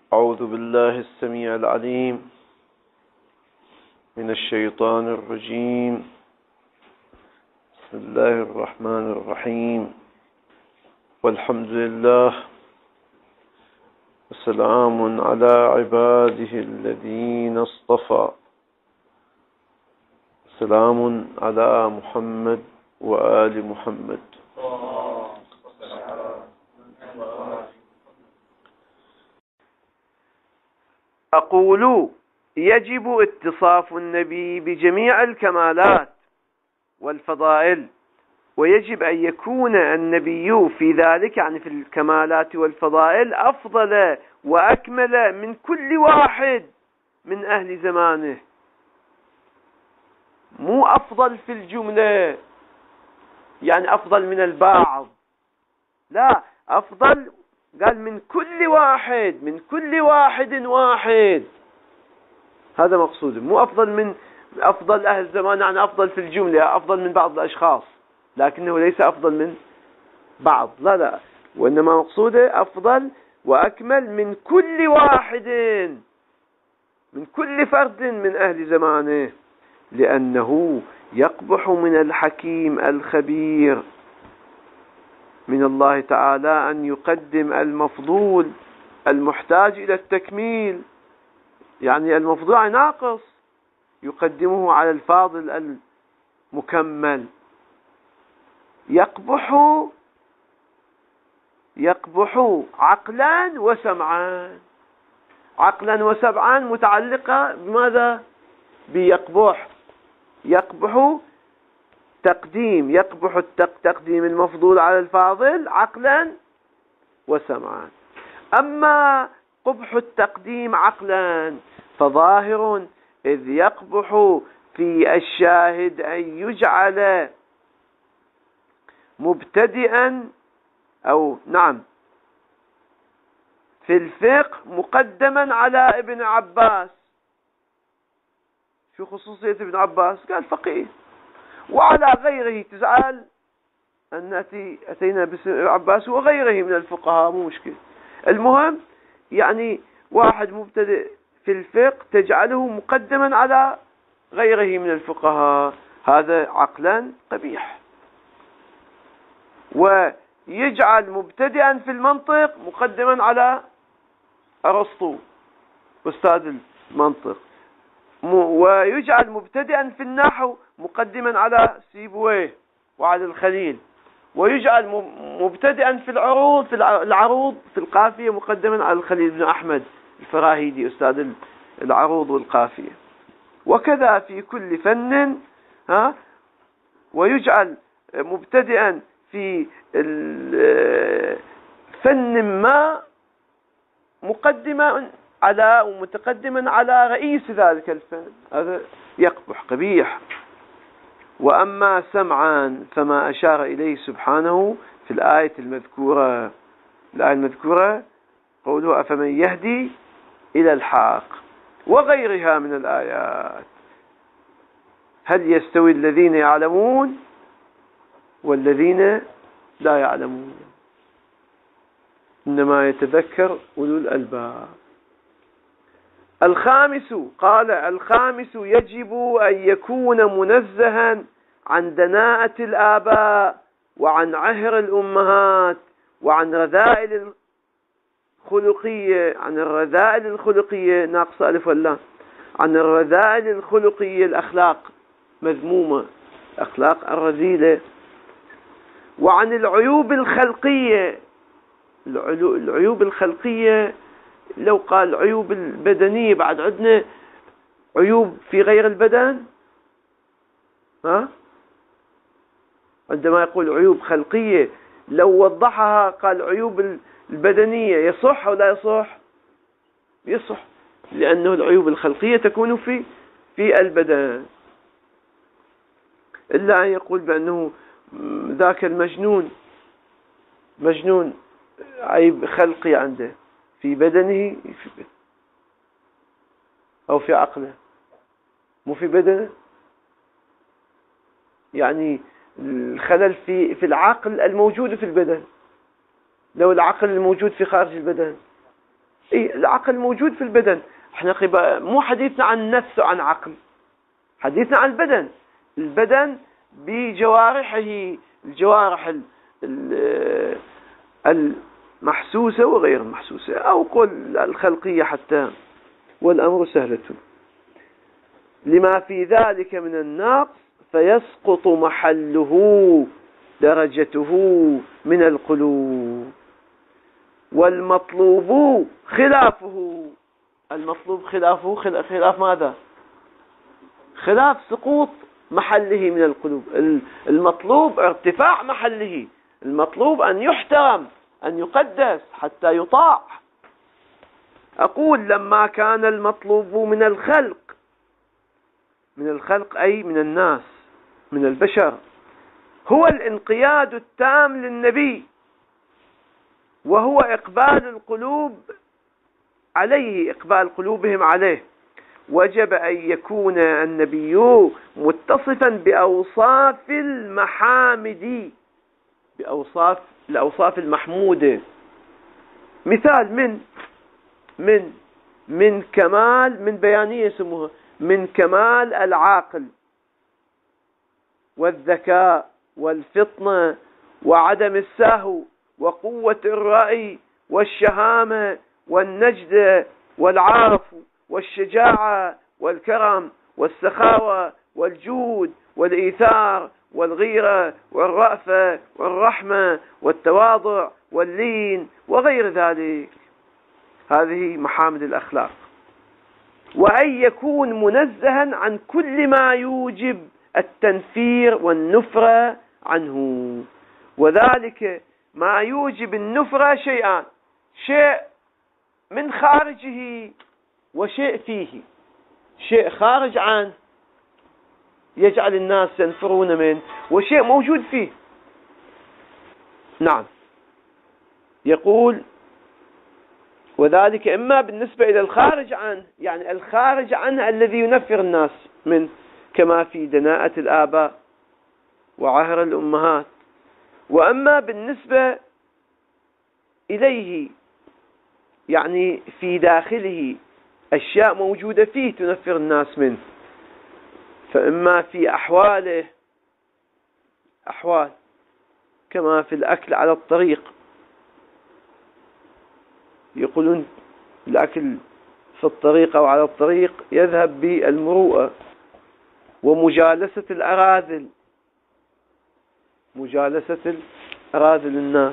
أعوذ بالله السميع العليم من الشيطان الرجيم. بسم الله الرحمن الرحيم، والحمد لله، وسلام على عباده الذين اصطفى. سلام على محمد وآل محمد. أقول يجب اتصاف النبي بجميع الكمالات والفضائل، ويجب أن يكون النبي في ذلك، يعني في الكمالات والفضائل، أفضل وأكمل من كل واحد من أهل زمانه. مو أفضل في الجملة، يعني أفضل من البعض، لا، أفضل قال من كل واحد، من كل واحد. هذا مقصود، مو أفضل من أفضل أهل الزمان، يعني أفضل في الجملة، أفضل من بعض الأشخاص، لكنه ليس أفضل من بعض، لا، وإنما مقصوده أفضل وأكمل من كل واحد، من كل فرد من أهل زمانه، لأنه يقبح من الحكيم الخبير من الله تعالى أن يقدم المفضول المحتاج إلى التكميل، يعني المفضول ناقص، يقدمه على الفاضل المكمل. يقبح عقلا وسمعان. عقلا وسمعان متعلقة بماذا؟ بيقبح. يقبح تقديم المفضول على الفاضل عقلا وسمعا. أما قبح التقديم عقلا فظاهر، إذ يقبح في الشاهد أن يجعل مبتدئا، أو نعم، في الفقه مقدما على ابن عباس. شو خصوصية ابن عباس؟ قال فقيه، وعلى غيره تزعل أن أتينا باسم عباس وغيره من الفقهاء، مو مشكلة. المهم يعني واحد مبتدئ في الفقه تجعله مقدما على غيره من الفقهاء، هذا عقلا قبيح. ويجعل مبتدئا في المنطق مقدما على أرسطو أستاذ المنطق، ويجعل مبتدئا في النحو مقدما على سيبويه وعلى الخليل، ويجعل مبتدئا في العروض في القافية مقدما على الخليل بن أحمد الفراهيدي أستاذ العروض والقافية، وكذا في كل فن. ويجعل مبتدئا في فن ما مقدما على ومتقدما على رئيس ذلك الفن، هذا يقبح قبيح. وأما سمعا فما أشار إليه سبحانه في الآية المذكورة قوله أفمن يهدي إلى الحق، وغيرها من الآيات. هل يستوي الذين يعلمون والذين لا يعلمون؟ إنما يتذكر أولو الألباب. الخامس يجب أن يكون منزها عن دناءة الآباء، وعن عهر الأمهات، وعن رذائل الخلقية، ناقص ألف واللام، عن الرذائل الخلقية، الأخلاق مذمومة، أخلاق الرذيلة، وعن العيوب الخلقية. العيوب الخلقية لو قال عيوب البدنية، بعد عندنا عيوب في غير البدن. عندما يقول عيوب خلقية لو وضحها قال عيوب البدنية، يصح أو لا يصح؟ يصح، لأنه العيوب الخلقية تكون في البدن. إلا أن يقول بأنه ذاك المجنون عيب خلقي عنده في بدنه أو في عقله، مو في بدنه، يعني الخلل في العقل الموجود في البدن، لو العقل الموجود في خارج البدن. العقل موجود في البدن. احنا مو حديثنا عن نفس وعن عقل، حديثنا عن البدن. البدن بجوارحه، الجوارح المحسوسة وغير المحسوسة، أو قل الخلقية حتى، والأمر سهلة. لما في ذلك من النقص فيسقط محله درجته من القلوب، والمطلوب خلافه. المطلوب خلافه، خلاف ماذا؟ خلاف سقوط محله من القلوب. المطلوب ارتفاع محله، المطلوب أن يحترم، أن يقدس حتى يطاع. أقول لما كان المطلوب من الخلق، من الخلق أي من الناس، من البشر، هو الانقياد التام للنبي، وهو إقبال القلوب عليه، إقبال قلوبهم عليه، وجب أن يكون النبي متصفا بأوصاف المحامد، الأوصاف المحمودة. مثال من كمال، من بيانية يسموها، من كمال العاقل والذكاء والفطنة وعدم السهو وقوة الرأي والشهامة والنجدة والعرف والشجاعة والكرم والسخاوة والجود والإيثار والغيرة والرأفة والرحمة والتواضع واللين وغير ذلك. هذه محامد الأخلاق. وأن يكون منزها عن كل ما يوجب التنفير والنفرة عنه، وذلك ما يوجب النفرة شيئان: شيء من خارجه وشيء فيه. شيء خارج عنه يجعل الناس ينفرون منه، وشيء موجود فيه. نعم، يقول وذلك إما بالنسبة إلى الخارج عنه، يعني الخارج عنه الذي ينفر الناس منه، كما في دناءة الآباء وعهر الأمهات، وأما بالنسبة إليه يعني في داخله أشياء موجودة فيه تنفر الناس منه، فإما في أحواله، أحوال كما في الأكل على الطريق، يقولون الأكل في الطريق أو على الطريق يذهب بالمروءة، ومجالسة الأراذل، مجالسة الأراذل الناس.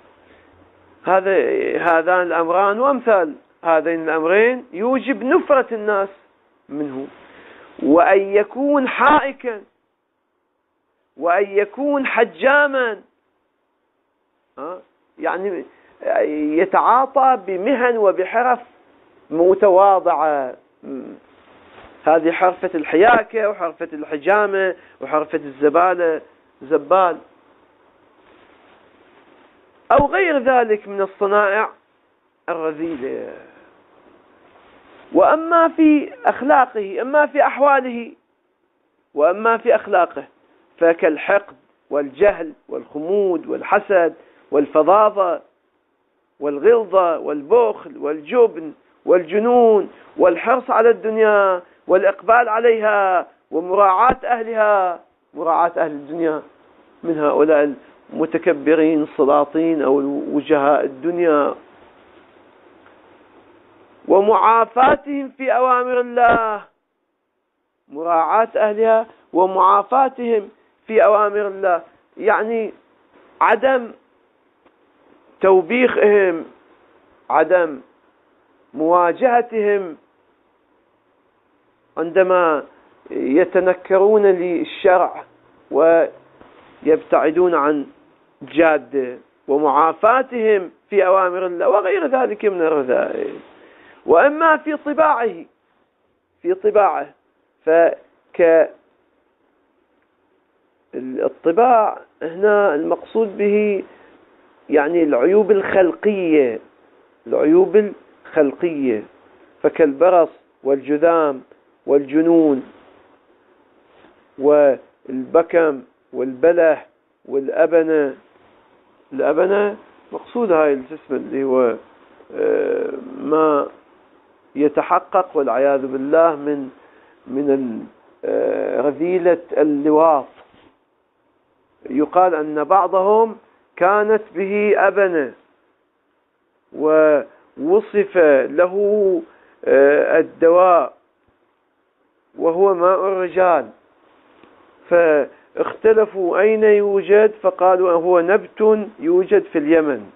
هذان الأمران وأمثال هذين الأمرين يوجب نفرة الناس منه. وأن يكون حائكا، وأن يكون حجاما، يعني يتعاطى بمهن وبحرف متواضعة. هذه حرفة الحياكة وحرفة الحجامة وحرفة الزبالة، زبال، أو غير ذلك من الصنائع الرذيلة. وأما في أخلاقه، أما في أحواله وأما في أخلاقه، فكالحقد والجهل والخمود والحسد والفظاظة والغلظة والبخل والجبن والجنون والحرص على الدنيا والإقبال عليها ومراعاة أهلها، مراعاة أهل الدنيا من هؤلاء المتكبرين السلاطين أو وجهاء الدنيا، ومعافاتهم في أوامر الله، مراعاة أهلها ومعافاتهم في أوامر الله، يعني عدم توبيخهم، عدم مواجهتهم عندما يتنكرون للشرع ويبتعدون عن جادة، ومعافاتهم في أوامر الله وغير ذلك من الرذائل. وأما في طباعه، في طباعه الطباع هنا المقصود به يعني العيوب الخلقية، العيوب الخلقية، فكالبرص والجذام والجنون والبكم والبله والأبنة. الأبنة مقصود هاي الجسم اللي هو ما يتحقق والعياذ بالله من رذيلة اللواط. يقال أن بعضهم كانت به أبنة ووصف له الدواء وهو ماء الرجال، فاختلفوا أين يوجد، فقالوا هو نبت يوجد في اليمن.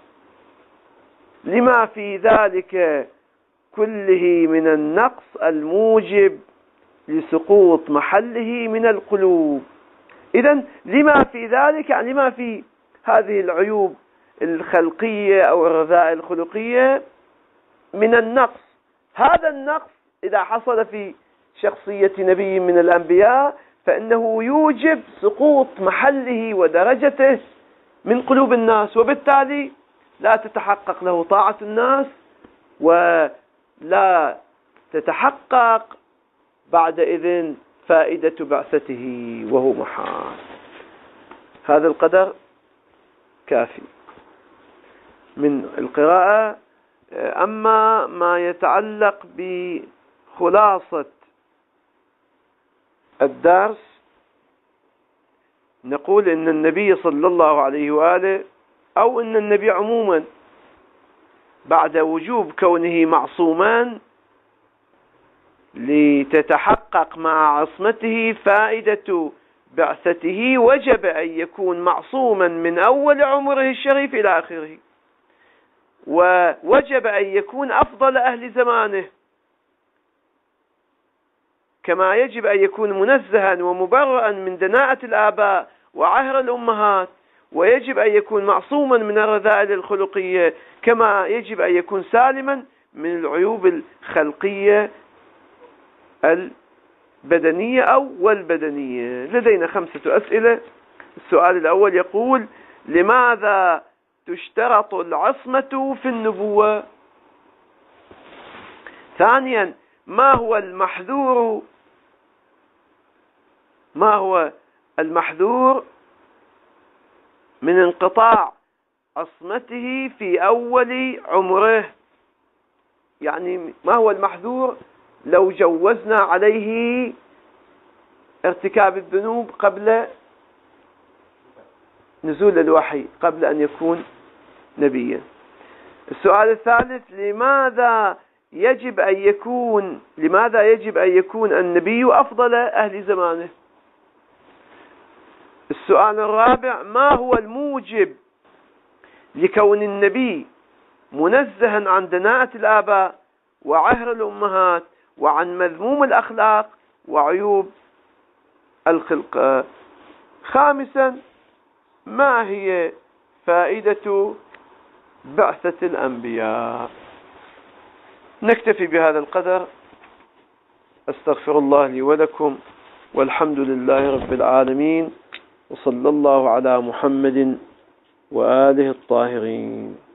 لما في ذلك كله من النقص الموجب لسقوط محله من القلوب. إذن لما في ذلك يعني لما في هذه العيوب الخلقية أو الرذائل الخلقية من النقص. هذا النقص إذا حصل في شخصية نبي من الأنبياء فإنه يوجب سقوط محله ودرجته من قلوب الناس، وبالتالي لا تتحقق له طاعة الناس ولا تتحقق بعد إذن فائدة بعثته وهو محال. هذا القدر كافي من القراءة. أما ما يتعلق بخلاصة الدرس نقول إن النبي صلى الله عليه وآله أو إن النبي عموما بعد وجوب كونه معصوما لتتحقق مع عصمته فائدة بعثته وجب أن يكون معصوما من أول عمره الشريف إلى آخره، ووجب أن يكون أفضل أهل زمانه، كما يجب أن يكون منزها ومبرئا من دناءة الآباء وعهر الأمهات، ويجب أن يكون معصوما من الرذائل الخلقية، كما يجب أن يكون سالما من العيوب الخلقية البدنية أو والبدنية. لدينا 5 أسئلة. السؤال الأول يقول: لماذا تشترط العصمة في النبوة؟ ثانيا: ما هو المحذور من انقطاع عصمته في أول عمره؟ يعني ما هو المحذور لو جوزنا عليه ارتكاب الذنوب قبل نزول الوحي، قبل أن يكون نبيا؟ السؤال الثالث: لماذا يجب أن يكون النبي أفضل أهل زمانه؟ السؤال الرابع: ما هو الموجب لكون النبي منزها عن دناءة الآباء وعهر الأمهات وعن مذموم الأخلاق وعيوب الخلق؟ خامسا: ما هي فائدة بعثة الأنبياء؟ نكتفي بهذا القدر. أستغفر الله لي ولكم، والحمد لله رب العالمين، وصلى الله على محمد وآله الطاهرين.